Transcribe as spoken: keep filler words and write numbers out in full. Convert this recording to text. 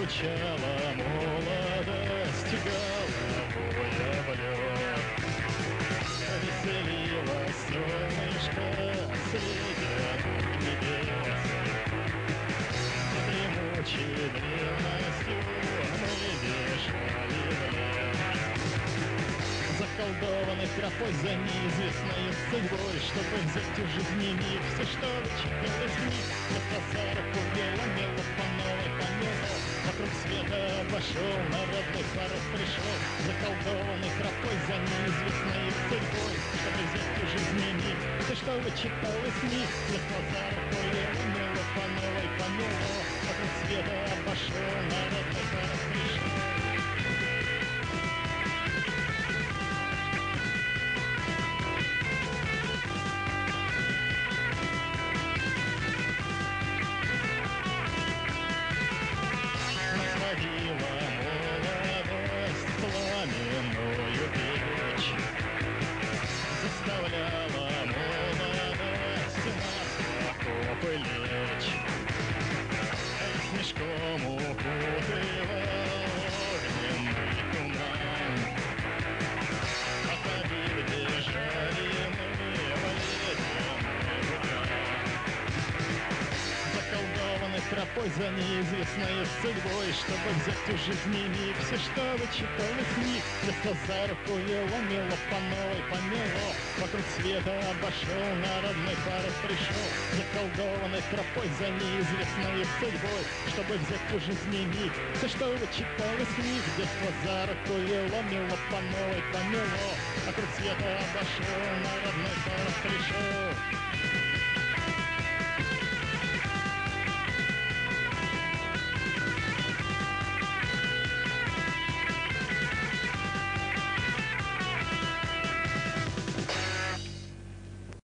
Излучала молодость головой об лед. Повеселилось солнышко среди небес. За дремучей древностью мы бежали в лес. Заколдованный тропой за неизвестной судьбой, чтобы взять у жизни миг, все, что вычиталось в них. Это за руку вела, мело по новой помело. Вокруг света обошел, на родной порог пришел. Заколдованный тропой за неизвестной судьбой, чтобы взять у жизни миг, все, что вычиталось в них. Это за руку вела, мело по новой помело. Вокруг света обошел, на родной порог пришел. Сводила молодость пламенную печь, заставляла молодость на окопы лечь, снежком укутывала огненный туман. От обид бежали мы в ледяной вулкан. Заколдованный тропой за неизвестной судьбой, чтобы взять у жизни миг, все, что вычиталось в них. Вместо за руку его мело по новой помело. Вокруг света обошел, на родной порог пришел. Заколдованный тропой за неизвестной судьбой, чтобы взять у жизни миг, все, что вычиталось в них. Детство за руку его мело по новой помело. Вокруг света обошел, на родной порог пришел.